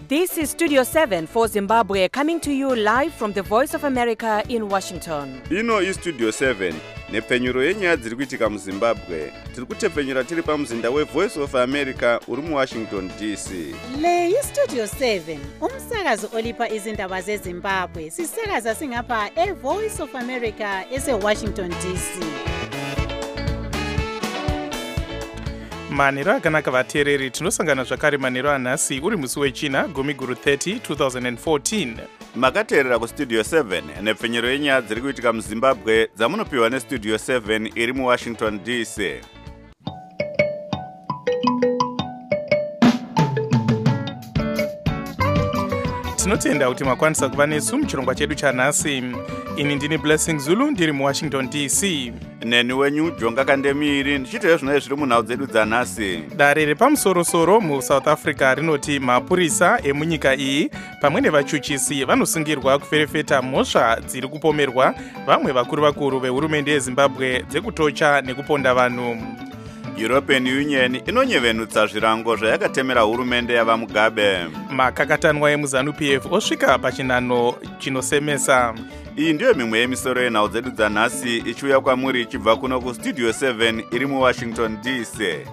This is Studio 7 for Zimbabwe, coming to you live from the Voice of America in Washington. Ino iStudio 7 nepfenyuro yenyaya dziri kuitika muZimbabwe. Tiri kutepfenyura tiri pamuzinda weVoice of America uri muWashington DC. Le iStudio 7 umsakazo olipa izindaba zeZimbabwe. Sisakaza singapha eVoice of America eseWashington DC. Manero akanaka vateereri, tinosangana zvakare manero anhasi uri musi wechina gumi guru 30 2014. Makateerera kuStudio 7 nepfenyuro yenyaya dziri kuitika muZimbabwe dzamunopiwa neStudio 7 iri muWashington DC. Tinotenda kuti makwanisa kuva nesu muchirongwa chedu chanhasi. Ini ndini Blessing Zulu ndiri muWashington DC. Neni wenyu Jonga Kandemiri ndichiteyo zvinoye zviri munhau dzedu dzanhasi. Dare repamusoro-soro muSouth Africa rinoti mapurisa emunyika iyi pamwe nevachuchisi vanosungirwa kuferefeta mhosva dziri kupomerwa vamwe vakuru vehurumende yeZimbabwe dzekutocha nekuponda vanhu. European Union inonyevenutsa zvirango zvayakatemera hurumende yavaMugabe. Makakatanwa emuZANU-PF osvika pachinano chinosemesa. Iyi ndiyo mimwe yemisoro yenhau dzedu dzanhasi ichiuya kwamuri ichibva kuno kuStudio 7 iri muWashington DC.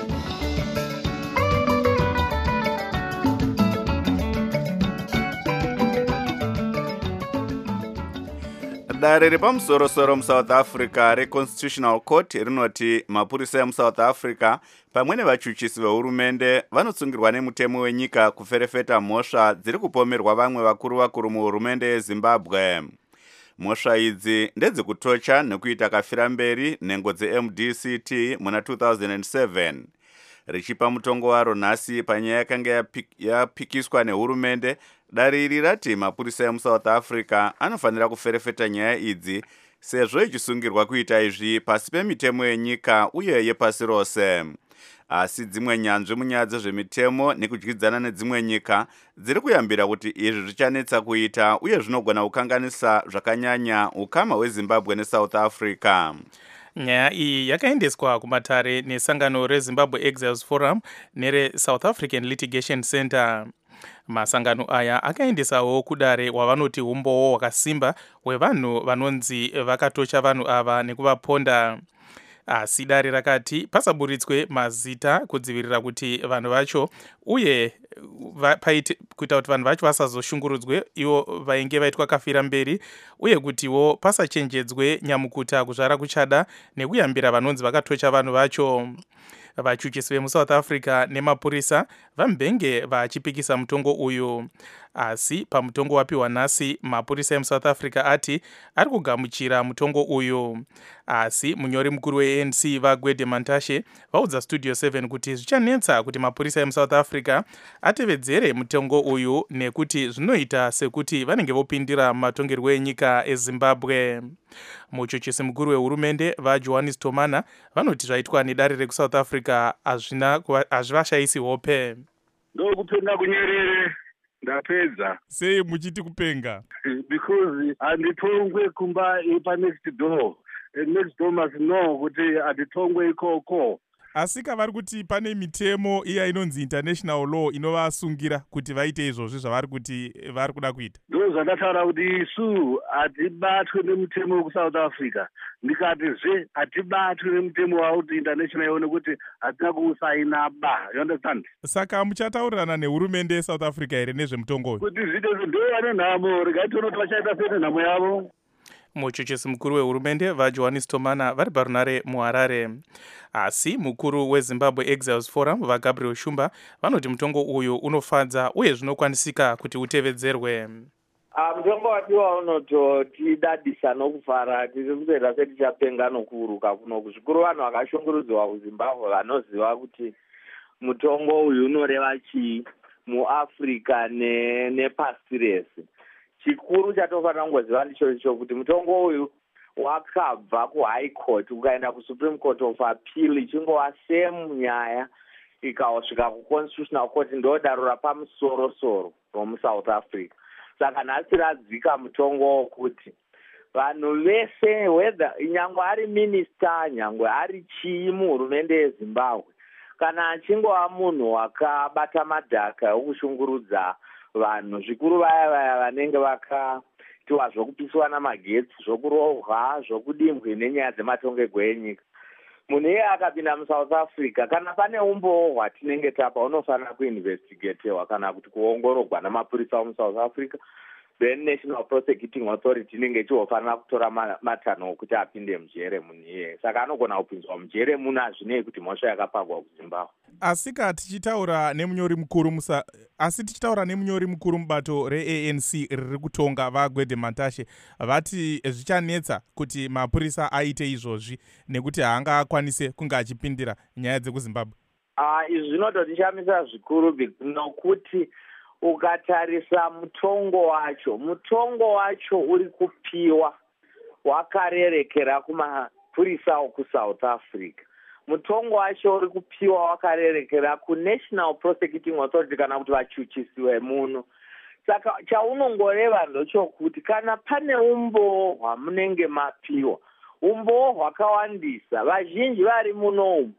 Dare repamusoro-soro muSouth Africa reConstitutional Court rinoti mapurisa emuSouth Africa pamwe nevachuchisi vehurumende vanosungirwa nemutemo wenyika kuferefeta mhosva dziri kupomerwa vamwe vakuru muhurumende yeZimbabwe. Mhosva idzi ndedzekutocha nekuita kafiramberi nhengo dzeMDCT muna 2007. Richipa mutongo waro nhasi panyaya yakanga yapikiswa nehurumende, dare iri rati mapurisa emuSouth Africa anofanira kuferefeta nyaya idzi sezvo ichisungirwa kuita izvi pasi pemitemo yenyika uye yepasi rose. Asi dzimwe nyanzvi munyaya dzezvemitemo nekudyidzana nedzimwe nyika dziri kuyambira kuti izvi zvichanetsa kuita uye zvinogona kukanganisa zvakanyanya ukama hweZimbabwe neSouth Africa. Nyaya iyi yakaendeswa kumatare nesangano reZimbabwe Exiles Forum nereSouth African Litigation Center. Masangano aya akaendesawo kudare wavanoti umbowo wakasimba wevanhu vanonzi vakatocha vanhu ava nekuvaponda. Asi dare rakati pasaburitswe mazita kudzivirira kuti vanhu vacho uye kuita kuti vanhu vacho vasazoshungurudzwe ivo vainge vaitwa kafira mberi, uye kutiwo pasachenjedzwe nyamukuta kuzvara kuchada nekuyambira vanonzi vakatocha vanhu vacho. Vachuchisi vemuSouth Africa nemapurisa vambenge vachipikisa mutongo uyu. Asi pamutongo wapiwa nhasi mapurisa emuSouth Africa ati ari kugamuchira mutongo uyu. Asi munyori mukuru weANC vaGwede Mantashe vaudza Studio 7 kuti zvichanetsa kuti mapurisa emuSouth Africa atevedzere mutongo uyu nekuti zvinoita sekuti vanenge vopindira matongerwo enyika eZimbabwe. Muchuchisi mukuru wehurumende vaJohannes Tomana vanoti zvaitwa nedare rekuSouth Africa hazvivashayisi hope. Ndokupenga kunyerere ndapedza. Sei muchiti kupenga? Because anditongwe kumba ipa next door. Next door must know kuti anditongwe ikoko. Asi kavari kuti pane mitemo iya inonzi international law inovasungira kuti vaite izvozvi zvavari kuti vari kuda kuita. Ndo zvandataura kuti isu hatibatwe nemutemo wekuSouth Africa. Ndikatizve hatibatwe nemutemo wauti international ione kuti hatina kuusaina ba. You understand? Saka muchataurirana nehurumende yeSouth Africa here nezvemutongo uyu? Kuti zvito ndo vane nhamo, regai tione kuti vachaita sei nhamo yavo. Muchuchisi mukuru wehurumende vaJohannes Tomana vari parunare muHarare. Asi mukuru weZimbabwe Exiles Forum vaGabriel Shumba vanoti mutongo uyu unofadza uye zvinokwanisika kuti utevedzerwe. Mutongo wadiwa unototidadisa nokufara, tiri kutoita setichapenga nokuuruka kunoku. Zvikuru vanhu vakashungurudzwa kuZimbabwe vanoziva kuti mutongo uyu unoreva chii muAfrica nepasi rese. Chikuru chatofanira kungoziva ndicho kuti mutongo uyu wakabva kuHigh Court ukaenda kuSupreme Court of Appeal ichingova same nyaya ikasvika kuConstitutional Court, ndo daro rapamusoro-soro romuSouth Africa. Saka nhasi radzika mutongo wokuti vanhu vese, whether nyangwe ari minister, nyangwe ari chii muhurumende yeZimbabwe, kana achingova munhu wakabata madhaka okushungurudza vanhu, zvikuru vaya vanenge vakatiwa zvokupiswa namagetsi, zvokurohwa, zvokudimbwi nenyaya dzematongegwe enyika. Munhu iye akapinda muSouth Africa, kana pane umboo hwatinenge tapa, unofanira kuinvestigatewa kana kuti kuongorogwa namapurisa muSouth Africa. Then National Prosecuting Authority inenge ichifanira kutora matanho okuti apinde mujere munhu iye. Saka anogona kupinzwa mujere muno hazvinei kuti mhosva yakapagwa kuZimbabwe. Tichitaura nemunyori mukuru mubato reANC riri kutonga vaGwede Mantashe, vati zvichanetsa kuti mapurisa aite izvozvi nekuti haangakwanise kunge achipindira nyaya dzekuZimbabwe. Izvi zvinototishamisa zvikuru nokuti ukatarisa mutongo wacho uri kupiwa wakarerekera kumapurisa okuSouth Africa. Mutongo wacho uri kupiwa wakarerekera kuNational Prosecuting Authority kana kuti vachuchisi vemuno. Saka chaunongoreva ndochokuti kana pane umboo hwamunenge mapiwa, umboo hwakawandisa, vazhinji vari muno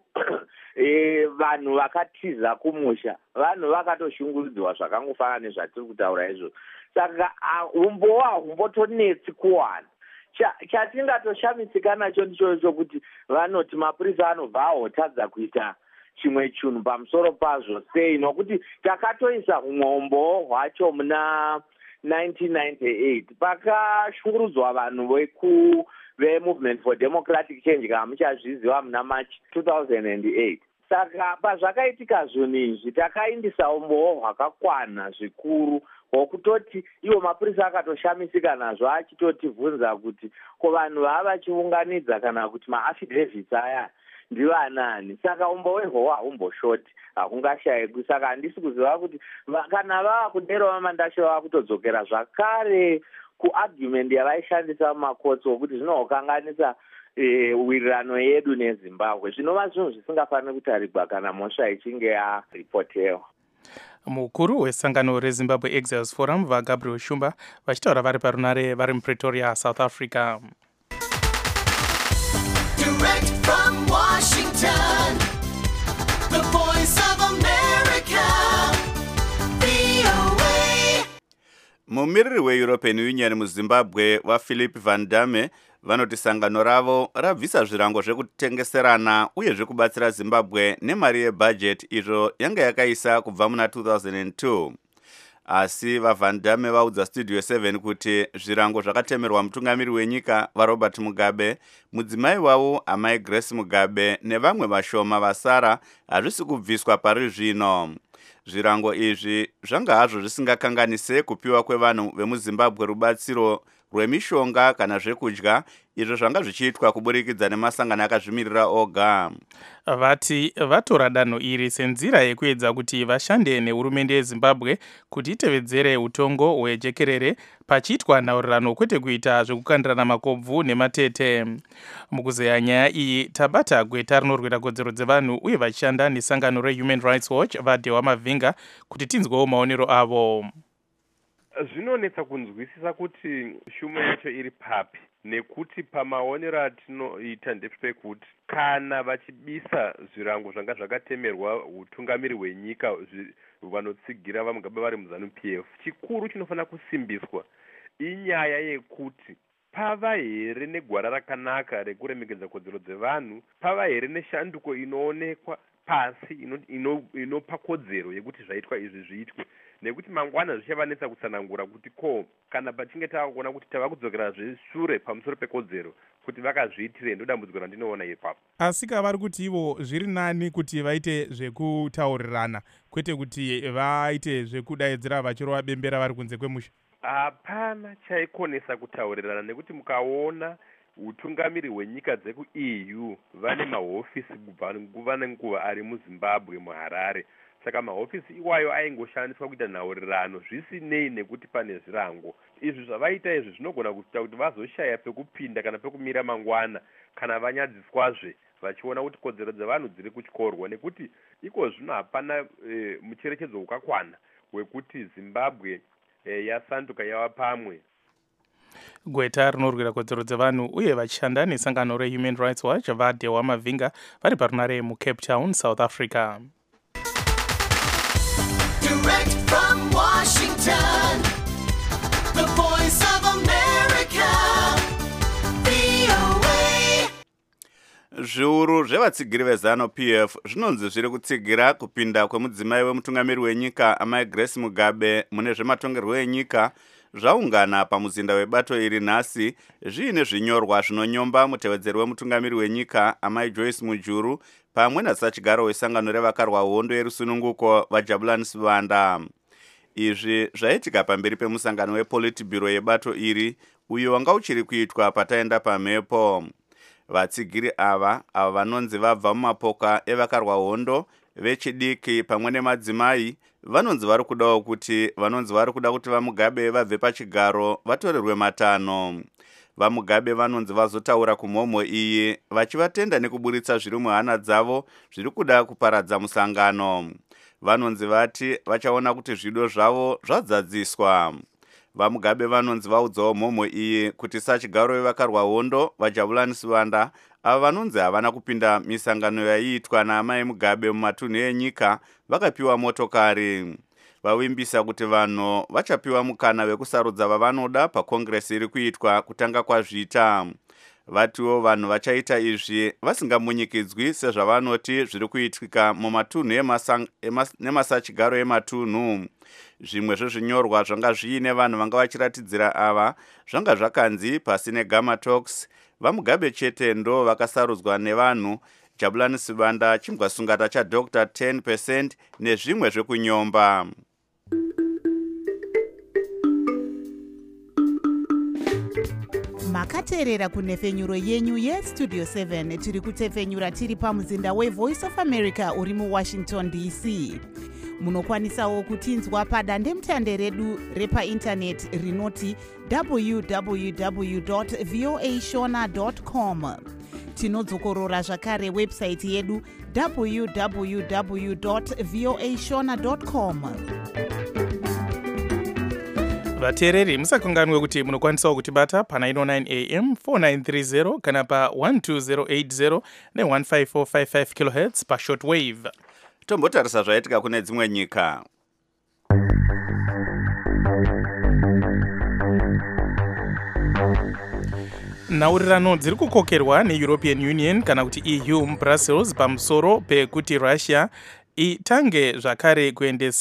vanhu vakatiza kumusha, vanhu vakatoshungurudziwa zvakangofanana nezvatiri kutaura izvo. Saka umboo hahumbotonetsi kuwana. Chatingatoshamisika nacho ndicho kuti vanoti mapurisa anobva ahotadza kuita chimwe chinhu pamusoro pazvo. Sei? Nokuti takatoisa umwombo hwacho muna 1998 pakashungurudzwa vanhu veMovement for Democratic Change, kana muchazviziva, muna March 2008. Saka pazvakaitika zvinhu izvi takaindisa umbowo hwakakwana zvikuru hwokutoti iwo mapurisa akatoshamisika nazvo, achitotibvunza kuti ko vanhu vava vachiunganidza kana kuti maafidevhits aya ndivanani. Saka umboo ihwohwo hahumboshoti, hakungashayikwi. Saka handisi kuziva kuti kana vava kudero vaMandashe vava kutodzokera zvakare kuargument yavaishandisa mumakotsi wokuti zvinokanganisa wirirano yedu neZimbabwe. Zvinova zvinhu zvisingafaniri kutarigwa kana mhosva ichinge yaripotewa. Mukuru wesangano reZimbabwe Exiles Forum vaGabriel Shumba vachitaura vari parunare vari muPretoria, South Africa. Direct from Washington, the voice of America, VOA. Mumiriri weEuropean Union muZimbabwe vaPhilip Van Damme vanoti sangano ravo rabvisa zvirango zvekutengeserana uye zvekubatsira Zimbabwe nemari yebudget izvo yanga yakaisa kubva muna 2002. Asi vaVan Damme vaudza Studio 7 kuti zvirango zvakatemerwa mutungamiri wenyika vaRobert Mugabe, mudzimai wavo amai Grace Mugabe nevamwe vashoma vasara hazvisi kubviswa pari zvino. Zvirango izvi zvanga hazvo zvisingakanganise kupiwa kwevanhu vemuZimbabwe rubatsiro rwemishonga kana zvekudya, izvo zvanga zvichiitwa kuburikidza nemasangano akazvimirira oga. Vati vatora danho iri senzira yekuedza kuti vashande nehurumende yeZimbabwe kuti itevedzere utongo hwejekerere pachiitwa nhaurirano kwete kuita zvekukandirana makobvu nematete. Mukuzeya nyaya iyi tabata gweta rinorwira kodzero dzevanhu uye vachishanda nesangano reHuman Rights Watch vaDhewa Mavhinga kuti tinzwewo maonero avo. Zvinonetsa kunzwisisa kuti shumo yacho iri papi, nekuti pamaonero atinoita ndepekuti kana vachibisa zvirango zvanga zvakatemerwa utungamiri hwenyika vanotsigira vaMugabe vari muZANU-PF, chikuru chinofanira kusimbiswa inyaya yekuti pava here negwara rakanaka rekuremekedza kodzero dzevanhu, pava here neshanduko inoonekwa pasi inopa kodzero yekuti zvaitwa izvi zviitwe, nekuti mangwana zvichavanetsa kutsanangura kuti ko kana pachinge tavakuona kuti tava kudzokera zveshure pamusoro pekodzero kuti vakazviitire, ndodambudziko randinoona ipapo. Asi vari kuti ivo zviri nani kuti vaite zvekutaurirana kwete kuti vaite zvekudaidzira vachirova bembera vari kunze kwemusha. Hapana chaikonesa kutaurirana, nekuti mukaona utungamiri hwenyika dzekuEU vane mahofisi kubva nguva nenguva ari muZimbabwe, muHarare. Saka mahofisi iwayo aingoshandiswa kuita nhaurirano zvisinei nekuti pane zvirango. Izvi zvavaita izvi zvinogona kuita kuti vazoshaya pekupinda kana pekumira mangwana kana vanyadziswazve vachiona kuti kodzero dzevanhu dziri kutyorwa, nekuti iko zvino hapana mucherechedzo wakakwana wekuti Zimbabwe yasanduka yava pamwe. gweta rinorwira kodzero dzevanhu uye vachishanda nesangano rehuman rights watch vadehwa mavhinga vari parunare mucape town, South Africa. Direct from Washington, the voice of America, VOA. Zviuru zvevatsigiri veZANU-PF zvinonzi zviri kutsigira kupinda kwemudzimai wemutungamiri wenyika amai Grace Mugabe mune zvematongerwo enyika zvaungana pamuzinda webato iri nhasi zviine zvinyorwa zvinonyomba mutevedzeri wemutungamiri wenyika amai Joyce Mujuru pamwe nasachigaro wesangano revakarwa hondo yerusununguko vaJabulani Sibanda. Izvi zvaitika pamberi pemusangano wePolitburo yebato iri uyo wanga uchiri kuitwa pataenda pamhepo. Vatsigiri ava vanonzi vabva mumapoka evakarwa hondo vechidiki pamwe nemadzimai vanonzi vari kuda kuti vaMugabe vabve pachigaro vatorerwe matanho. VaMugabe vanonzi vazotaura kumhomho iyi vachivatenda nekuburitsa zviri muhana dzavo zviri kuda kuparadza musangano. Vanonzi vati vachaona kuti zvido zvavo zvadzadziswa. VaMugabe vanonzi vaudzawo mhomho iyi kuti sachigaro wevakarwa hondo vaJabulani Sibanda ava vanonzi havana kupinda misangano yaiitwa naamai Mugabe mumatunhu enyika vakapiwa motokari. Vavimbisa kuti vanhu vachapiwa mukana wekusarudza vavanoda pakongresi iri kuitwa kutanga kwazvita. Vatiwo vanhu vachaita izvi vasingamunyikidzwi sezvavanoti zviri kuitika mumatunhu nemasachigaro ematunhu. Zvimwe zvezvinyorwa zvanga zviine vanhu vanga vachiratidzira ava zvanga zvakanzi pasine Gamma Talks vaMugabe chete ndo vakasarudzwa nevanhu, Jabulani Sibanda chingwasungata cha Dr. 10% nezvimwe zvekunyomba. Makateerera kunhefenyuro yenyu yestudio 7 tiri kutefenyura tiri pamuzinda weVoice of America uri muWashington DC. Munokwanisawo kutinzwa padandemutande redu repaindaneti rinoti www.voashona.com. Tinodzokorora zvakare website yedu www.voashona.com. Vateereri musakanganwe kuti munokwanisawo kutibata pa 909 AM 4930 kana pa 12080 ne15455 kHz pa shortwave. Tombotarisa zvaitika kune dzimwe nyika. Nhaurirano dziri kukokerwa neEuropean Union kana kuti EU muBrussels pamusoro pekuti Russia itange zvakare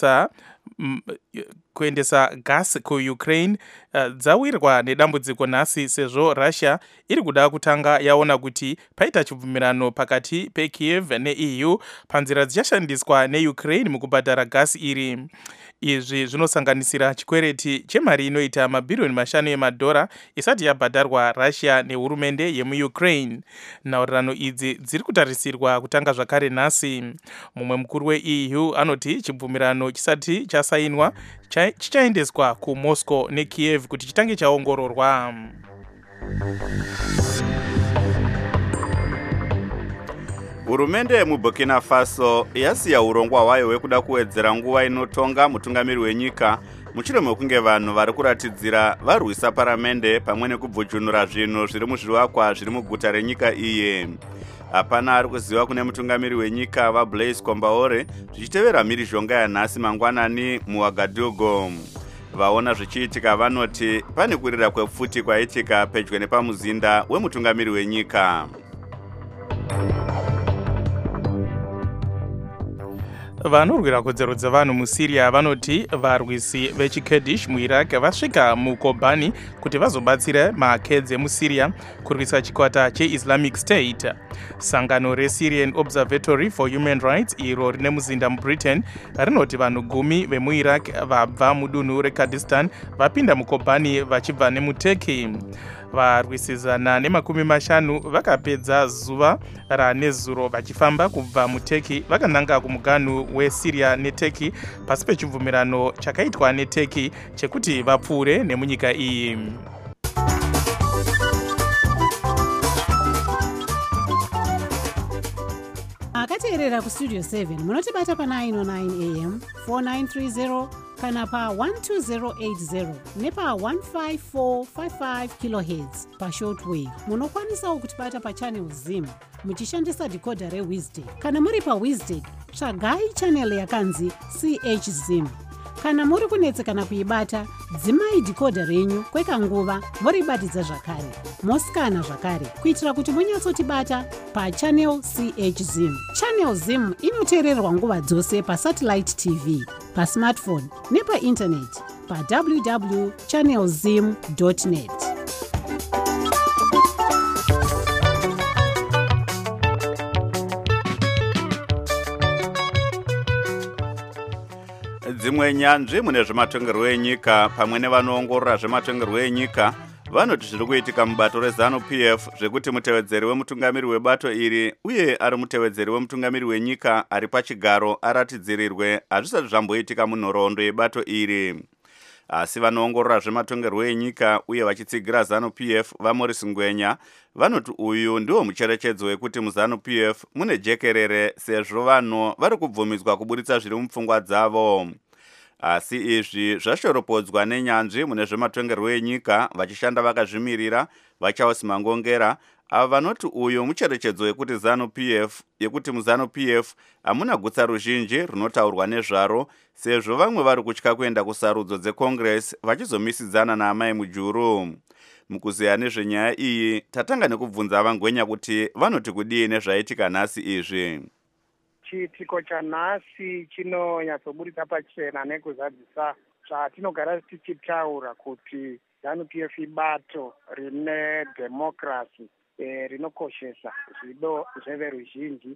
kuendesa gas kuUkraine dzawirwa nedambudziko nhasi sezvo Russia iri kuda kutanga yaona kuti paita chibvumirano pakati peKiev neEU panzira dzichashandiswa neUkraine mukubhadhara gasi iri. Izvi zvinosanganisira chikwereti chemari inoita mabhirioni 5 emadhora isati yabhadharwa Russia nehurumende yemuUkraine. Nhaurirano idzi dziri kutarisirwa kutanga zvakare nhasi. Mumwe mukuru weEU anoti chibvumirano chisati chasainwa chichaendeswa kuMoscow neKiev kuti chitange chaongororwa. Hurumende yemuBurkina Faso yasiya urongwa hwayo hwekuda kuwedzera nguva inotonga mutungamiri wenyika mushure mekunge vanhu vari kuratidzira varwisa paramende pamwe nekubvujunura zvinhu zviri muzvivakwa zviri muguta renyika iye. Hapana ari kuziva kune mutungamiri wenyika vaBlaise Compaoré zvichitevera mhirizhonga yanhasi mangwanani muWagadugu. Vaona zvichiitika vanoti pane kurira kwepfuti kwaitika pedyo nepamuzinda wemutungamiri wenyika. Vanorwira kodzero dzevanhu muSyria vanoti varwisi vechiKurdish muIraq vasvika muKobani kuti vazobatsira makedzi emuSyria kurwisa chikwata cheIslamic State. Sangano reSyrian Observatory for Human Rights iro rine muzinda muBritain rinoti vanhu 10 vemuIraq vabva mudunhu reKurdistan vapinda muKobani vachibva nemuTurkey. Varwisizana ne50 vakapedza zuva ranezuro vachifamba kubva muTurkey vakananga kumuganhu weSyria neTurkey pasi pechibvumirano chakaitwa neTurkey chekuti vapfuure nemunyika iyi. Akateerera kustudio 7 munotibata pa 909 AM 4930 kana pa12080 nepa15455 kHz pashortwave. Munokwanisawo kutibata pachannel zim muchishandisa decoder reWiztech. Kana muri paWiztech, tsvagai channel yakanzi CH Zim. Kana muri kunetsekana kuibata, dzimai decoder renyu kwekanguva moribatidza zvakare, mosikana zvakare, kuitira kuti munyatsotibata pachannel CH Zim. Channel Zim inoteererwa nguva dzose pasatellite TV, pasmartphone nepainternet pa www.channelzim.net. Dzimwe nyanzvi mune zvematongerwo enyika pamwe nevanoongorora zvematongerwo enyika vanoti zviri kuitika mubato reZANU-PF zvekuti mutevedzeri wemutungamiri webato iri uye ari mutevedzeri wemutungamiri wenyika ari pachigaro aratidzirirwe hazvisati zvamboitika munhoroondo yebato iri. Asi vanoongorora zvematongerwo enyika uye vachitsigira ZANU-PF vaMorris Ngwenya vanoti uyu ndiwo mucherechedzo wekuti muZANU-PF mune jekerere sezvo vanhu vari kubvumidzwa kuburitsa zviri mupfungwa dzavo. Asi izvi zvashoropodzwa nenyanzvi mune zvematongerwo enyika vachishanda vakazvimirira vaCharles Mangongera ava vanoti uyu mucherechedzo wekuti ZANU-PF yekuti muZANU-PF hamuna gutsa ruzhinji runotaurwa nezvaro sezvo vamwe vari kutya kuenda kusarudzo dzeCongress vachizomisidzana naamai Mujuru. Mukuziya nezvenyaya iyi tatanga nekubvunza vaNgwenya kuti vanoti kudii nezvaitika nhasi izvi. Chiitiko chanhasi chinonyatsoburitsa pachena nekuzadzisa zvatinogara tichitaura kuti ZANU-PF ibato rine democracy rinokoshesa zvido zveveruzhinji.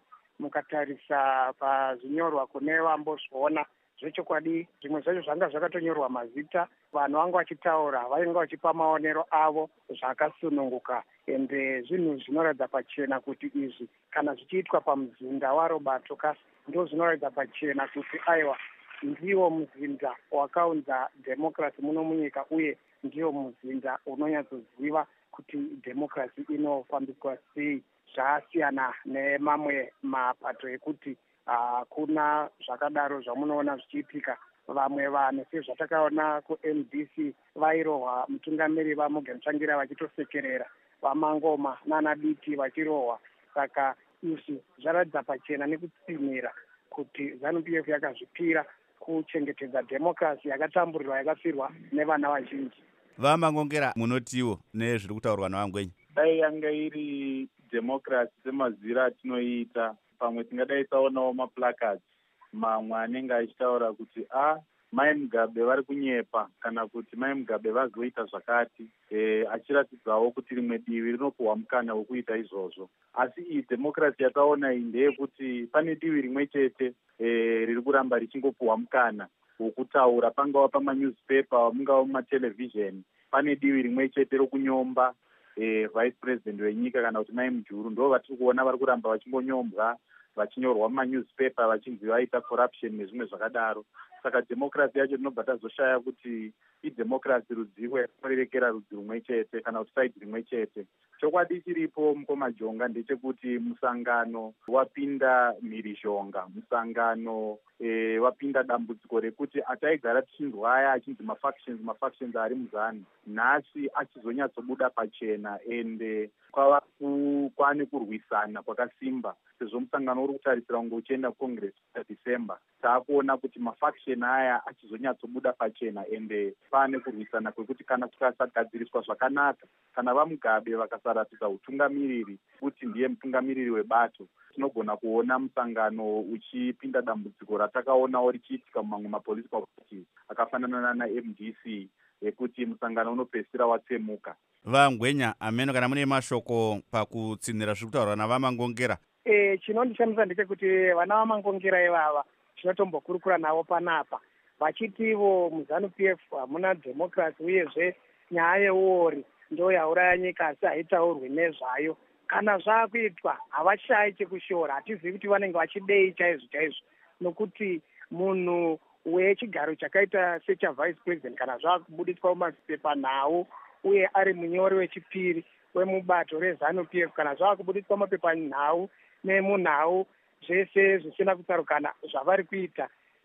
Mukatarisa pazvinyorwa kune vambozviona zvechokwadi, zvimwe zvacho zvanga zvakatonyorwa mazita, vanhu vanga vachitaura vainga vachipa maonero avo zvakasununguka, ende zvinhu zvinoratidza pachena kuti izvi kana zvichiitwa pamuzinda waRoberto Kasi ndo zvinoratidza pachena kuti aiwa ndiwo muzinda wakaunza democracy muno munyika uye ndiwo muzinda unonyatsoziva kuti democracy inofambiswa sei, zvasiyana nemamwe mapato ekuti kuna zvakadaro zvamunoona zvichiitika. Vamwe vanhu sezvatakaona kuMDC vairohwa mutungamiri vaMorgan Tsvangira vachitosekerera, vaMangoma naanaDiti vachirohwa. Saka izvi zvaratidza pachena nekutsimira kuti ZANU-PF yakazvipira kuchengetedza democracy yakatamburirwa yakafirwa nevana vazhinji. VaMangongera munotiwo nezviri kutaurwa navaNgwenya? Dai yanga iri democracy semazira atinoita, pamwe tingadai taonawo maplacards mamwe anenge achitaura kuti Mai Mugabe vari kunyepa kana kuti Mai Mugabe vazoita zvakati, achiratidzawo kuti rimwe divi rinopuhwa mukana wekuita izvozvo. Asi iyi democracy yataona iyi ndeyekuti pane divi rimwe chete riri kuramba richingopuhwa mukana wokutaura, pangava pamanewspaper mungava mumatelevision. Pane divi rimwe chete rokunyomba vice president wenyika kana kuti Mai Mujuru, ndo vatiri kuona vari kuramba vachingonyombwa, vachinyorwa mumanewspaper vachinzi vaita corruption nezvimwe zvakadaro. Saka democracy yacho tinobva tazoshaya kuti idemocracy rudzivo yakanorerekera rudzi rumwe chete kana kuti side rimwe chete. Chokwadi chiripo Mukoma Jonga ndechekuti musangano wapinda mhirizhonga, musangano wapinda dambudziko rekuti ataigara tichindwaya achinzi mafactions ari muzanu, nhasi achizonyatsobuda pachena ende kwane kurwisana kwakasimba sezvo musangano uri kutarisira kunge uchienda kuCongress December. Taakuona kuti mafaction aya achizonyatsobuda pachena ende pane kurwisana kwekuti kana tukasagadziriswa zvakanaka, kana vaMugabe vakasaratidza utungamiriri kuti ndiye mutungamiriri webato, tinogona kuona musangano uchipinda dambudziko ratakaonawo richiitika mumamwe mapolitical parties akafanana naMDC yekuti musangano unopedzisira watsemuka. VaNgwenya, ameno kana mune mashoko pakutsinira zviri kutaurwa navaMangongera? Chinondishamisa ndechekuti vana vaMangongera ivava tinotombokurukura navo panapa vachitivo muZANU-PF hamuna democracy uyezve nyaya yeuori ndo yauraya nyika asi haitaurwi nezvayo. Kana zvaakuitwa havashayi chekushora, hatizivi kuti vanenge vachidei chaizvo chaizvo, nokuti munhu wechigaro chakaita sechavice president kana zvakubudiswa mumapepa nhau uye ari munyori wechipiri wemubato reZANU-PF, kana zvakubudiswa mapepa nhau nemunhau zvese zvisina kutsarukana zvavari kuita,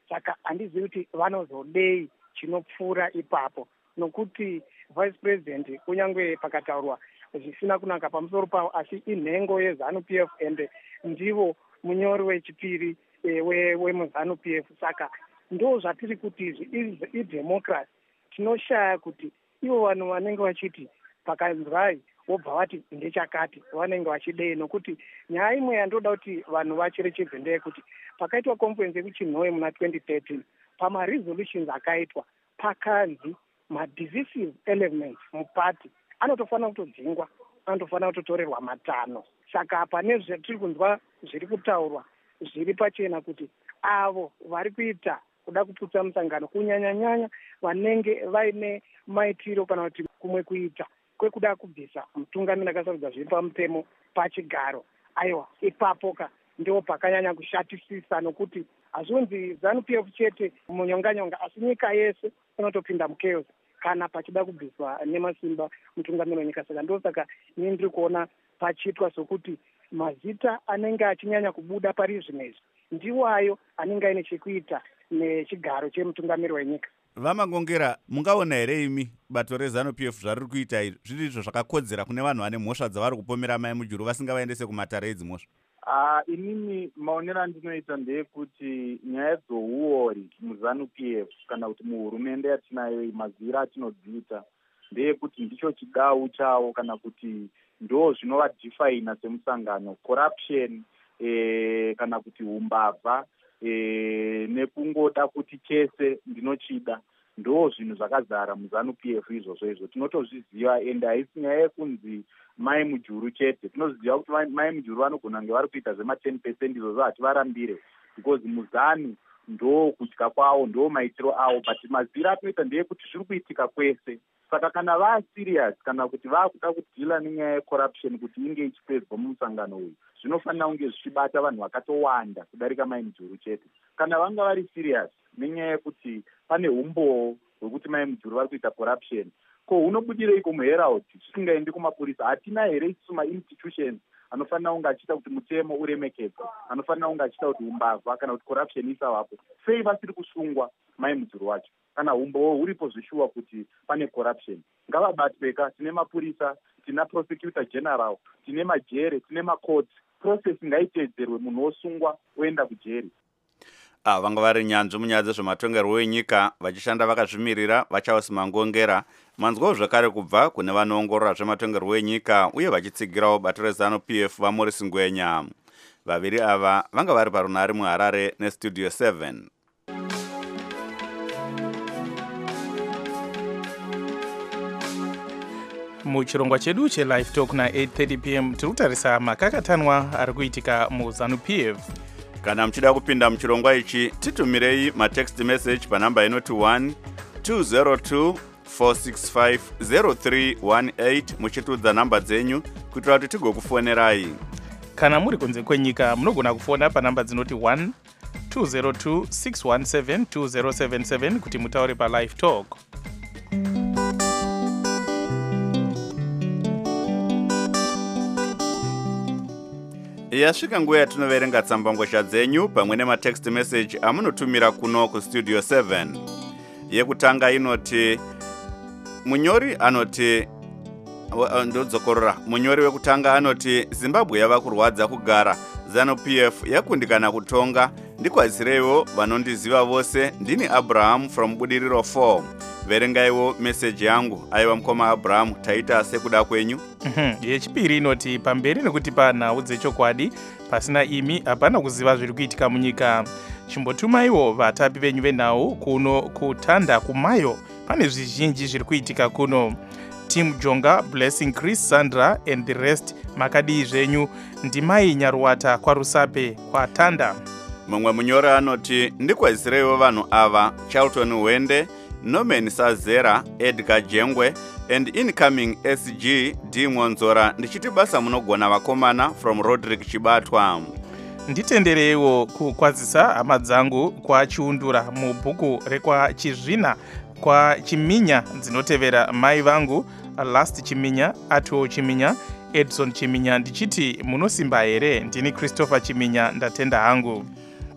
saka handizivi kuti vanozodei chinopfuura ipapo, nokuti vice president kunyange pakataurwa zvisina kunaka pamusoro pavo, asi inhengo yeZANU-PF ende ndivo munyori wechipiri wemuZANU-PF. Saka ndo zvatiri kuti idemocracy. Tinoshaya kuti ivo vanhu vanenge vachiti pakanzwai wobva vati ndechakati vanenge vachidei, nokuti nyaya imwe yandoda kuti vanhu vacherechedze ndeyekuti pakaitwa conference yekuchinhowe muna 2013 pamaresolutions akaitwa pakanzi madivisive elements mupati anotofanira kutodzingwa, anotofanira kutotorerwa matano. Saka pane zvatiri kunzwa zviri kutaurwa zviri pachena kuti avo vari kuita kuda kuputsa musangano kunyanya-nyanya vanenge vaine maitiro kana kuti kumwe kuita kwekuda kubvisa mutungamiri akasarudza zviri pamutemo pachigaro, aiwa ipapo ndio pakanyanya kushatisisa, nokuti hazvionzi ZANU-PF chete munyonganyonga, asi nyika yese inotopinda muchaos kana pachida kubviswa nemasimba mutungamiri wenyika. Saka ndosaka ini ndiri kuona pachiitwa sokuti mazita anenge achinyanya kubuda pari zvinezvi ndiwayo anenge aine chekuita nechigaro chemutungamiri wenyika. Vamangongera, mungaona here imi bato reZANU-PF zvariri kuita izvi zviri izvo zvakakodzera kune vanhu vane mhosva dzavari kupomera mai mujuru vasingavaendese kumatare edzimhosva? Inini maonero andinoita ndeyekuti nyaya dzouori muZANU-PF kana kuti muhurumende yatinayo mazira atinodziita ndeyekuti ndicho chidau chavo kana kuti ndo zvinovadhifaina semusangano, corruption kana kuti umbavha nekungoda kuti chese ndinochida, ndo zvinhu zvakazara muZANU-PF izvozvo. Tinotozviziva ende haisi nyaya yekunzi mai mujuru chete. Tinoziva kuti mai mujuru vanogona kunge vari kuita zvema10% izvozvo hativarambire, because muZANU ndo kudya kwavo, ndo maitiro avo, but mazira atoita ndeyekuti zviri kuitika kwese. Saka kana vaserious kana kuti vakuda kudhila nenyaya yecorruption kuti inge ichipedzwa mumusangano uyu, zvinofanira kunge zvichibata vanhu vakatowanda kudarika mai mujuru chete. Kana vanga vari serious nenyaya yekuti pane umbowo hwekuti mai mujuru vari kuita corruption, ko unobudireiko muHerald zvisingaendi kumapurisa? Hatina here isusu mainstitutions anofanira kunge achiita kuti mutemo uremekedzwe, anofanira kunge achiita kuti umbavha kana kuti corruption isavapo? Sei vasiri kusungwa mai mujuru wacho kana umbowo huripo zvishuwa kuti pane corruption? Ngavabatweka. Tine mapurisa, tina prosecutor general, tine majere, tine macourts. Process ngaiteedzerwe, munhu osungwa oenda kujeri. Vanga vari nyanzvi munyaya dzezvematongerwo wenyika vachishanda vakazvimirira vaCharles Mangongera. Manzwawo zvakare kubva kune vanoongorora zvematongerwo wenyika uye vachitsigirawo bato reZANU-PF vaMorris Ngwenya. Vaviri ava vanga vari parunhare muHarare neStudio 7. Muchirongwa chedu chelive talk na8:30 p.m. tiri kutarisa makakatanwa ari kuitika muZANU-PF. Kana muchida kupinda muchirongwa ichi, titumirei matext message panhamba inoti 1-202-465-0318 muchitudza nhamba dzenyu kuitira kuti tigokufonerai. Kana muri kunze kwenyika munogona kufona panhamba dzinoti 1-202-617-2077 kuti mutaure palive talk. Yasvika nguva yatinoverenga tsambangosha dzenyu pamwe nematext message amunotumira kuno kuStudio 7. Yekutanga inoti munyori anoti ndodzokorora. Munyori wekutanga anoti Zimbabwe yava kurwadza kugara, ZANU-PF yakundikana kutonga, ndikwazireiwo vanondiziva vose, ndini Abraham from Budiriro 4. Verengaiwo message yangu. Aiwa mukoma Abraham, taita sekuda kwenyu. Yechipiri inoti pamberi nekuti panhau dzechokwadi pasina imi hapana kuziva zviri kuitika munyika. Chimbotumaiwo vatapi venyu venhau kuno kutanda kumayo, pane zvizhinji zviri kuitika kuno. Team Jonga, Blessing Chris, Sandra and the rest makadii zvenyu. Ndimai Nyaruwata kwaRusape kwatanda. Mumwe munyori anoti ndikwazireiwo vanhu ava, Charlton Wende, Norman Sazera, Edgar Jengwe and incoming SG D Monzora. Ndichiti basa munogona vakomana from Roderick Chibatwa. Nditendereiwo kukwazisa hama dzangu kwa chiundura mubhuku rekwa Chizvina kwa Chiminya dzinotevera mai vangu Last Chiminya, Atuo Chiminya, Edson Chiminya. Ndichiti munosimba here, ndini Christopher Chiminya, ndatenda hangu.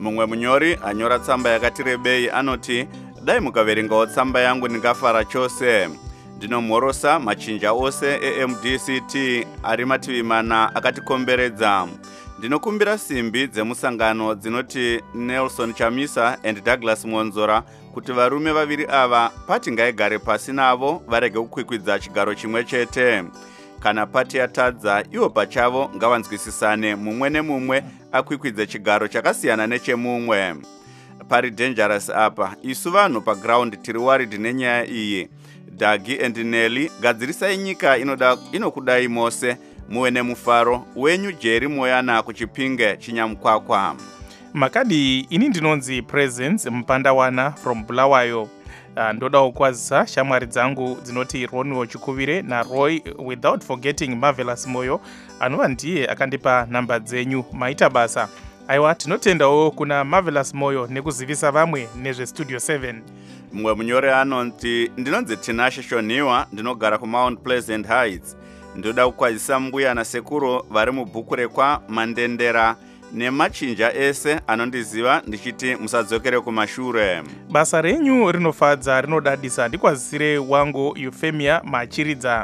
Mumwe munyori anyora tsamba yakati rebei anoti, dai mukaverengawo tsamba yangu ndingafara chose. Ndinomhorosa machinja ose eMDCT ari mativi mana akatikomberedza. Ndinokumbira simbi dzemusangano dzinoti Nelson Chamisa and Douglas Monzora kuti varume vaviri ava pati ngaigare pasi navo varege kukwikwidza chigaro chimwe chete. Kana pati yatadza ivo pachavo ngavanzwisisane mumwe nemumwe akwikwidze chigaro chakasiyana nechemumwe. Pari dangerous apa, isu vanhu paground tiri worried nenyaya iyi. Dagi and Nelly, gadzirisai nyika inokudai mose, muwe nemufaro, wenyu Jerry Moyana kuchipinge chinyamkwakwa. Makadi ini ndinonzi Presence Mpandawana from Bulawayo. Ndoda kukwazisa shamwari dzangu dzinoti Ronwo Chikuvire na Roy without forgetting Marvelous Moyo. Anova ndiye akandipa namba dzenyu maita basa. Aiwa tinotendawo kuna Marvelous Moyo nekuzivisa vamwe nezve Studio 7. Mwe munyore anonti ndinonzi Tinashe Shoniwa, ndinogara ku Mount Pleasant Heights. Ndoda kukwazisa mbuya na sekuru vari mubhuku rekwa Mandendera nemachinja ese anondiziva ndichiti musadzokere kumashure. Basa renyu rinofadza rinodadisa. Ndikwazisire wangu Euphemia Machiridza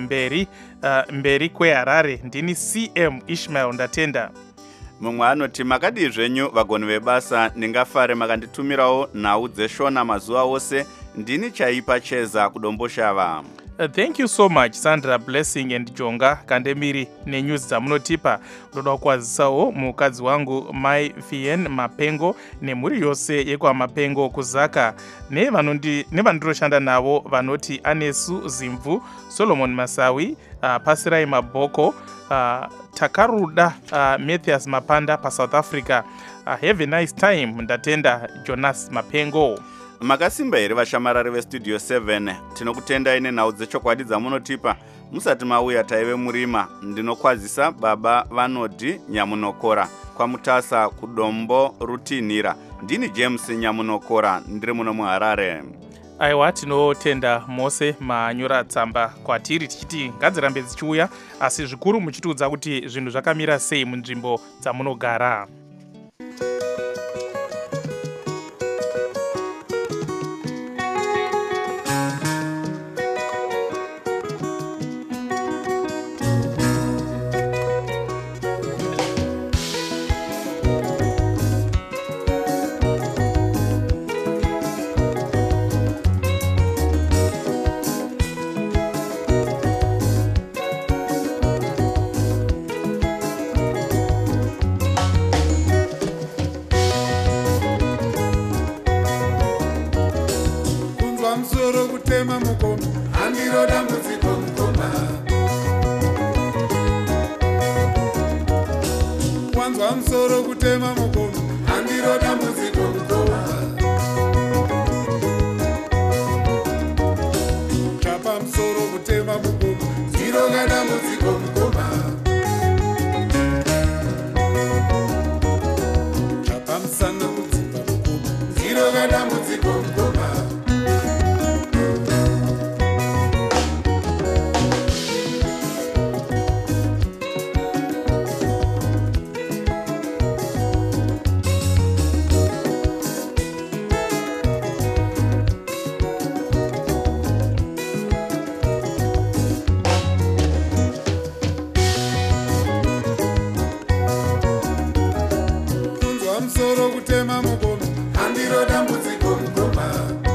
mberi kweHarare. Ndini CM Ishmael ndatenda. Mumwe anoti makadi zvenyu vagoni vebasa, ndingafare makanditumirawo nhau dzeshona mazuva ose. Ndini chaipa cheza kudomboshava. Thank you so much Sandra Blessing and Jonga Kandemiri nenews dzamunotipa. Ndoda kuwazisawo mukadzi wangu Mai Fien Mapengo nemhuri yose yekwa Mapengo kuzaka nevandiroshanda navo vanoti Anesu Zimvu, Solomon Masawi, Pasirai Maboko, Takaruda Matthias Mapanda pa South Africa. Have a nice time. Ndatenda Jonas Mapengo. Makasimba here vashamarari veStudio 7, tinokutendai nenhau dzechokwadi dzamunotipa. Musati mauya taive murima, ndinokwazisa baba vanodhi Nyamunokora, kwamutasa kudombo rutinhira. Ndini James Nyamunokora, ndiri muno muHarare. Aiwa tinotenda mose manyora tsamba kwatiri tichiti ngadzirambe dzichiuya, asi zvikuru muchitiudza kuti zvinhu zvakamira sei munzvimbo dzamunogara. Musoro kutema mukoma, handiro dambudziko mukoma. Wanzwa musoro kutema mukoma, handiro dambudziko mukoma. Chapa musoro kutema mukoma, ziroga dambudziko mukoma. Chapa musana kudzimba mukoma, ziroga dambudziko mukoma. Musoro kutema mukoma, handiro dambudziko mukoma.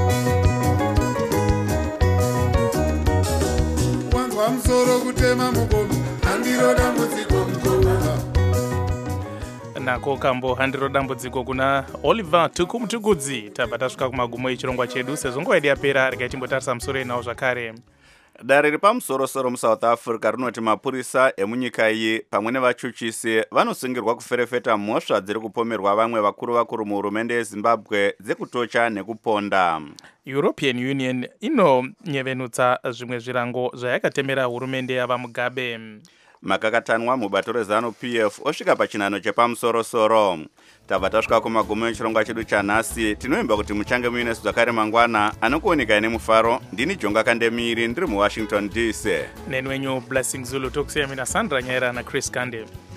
Wanzwa musoro kutema mukoma, handiro dambudziko mukoma. Nako kambo handiro dambudziko kuna Oliver Tukumutukudzi. Tabva tasvika kumagumo echirongwa chedu. Sezvo nguva yedu yapera, regai timbotarisa musoro nawo zvakare. Dare riri pamusoro-soro muSouth Africa rinoti mapurisa emunyika iyi pamwe nevachuchisi vanosungirwa kuferefeta mhosva dziri kupomerwa vamwe vakuru muhurumende yeZimbabwe dzekutocha nekuponda. European Union inonyevenutsa zvimwe zvirango zvayakatemera hurumende yavaMugabe. Makakatanwa mubato reZANU-PF osvika pachinhano chepamusoro-soro. Tabva tasvika kumagumo echirongwa chedu chanhasi. Tinoimba kuti muchange muine zvakare mangwana. Anokuonekai nemufaro, ndini Jonga Kandemiri, ndiri muWashington DC. Nenwenyu Blessing Zulu, tokusiyamina Sandra Nyaira na Chris Kande.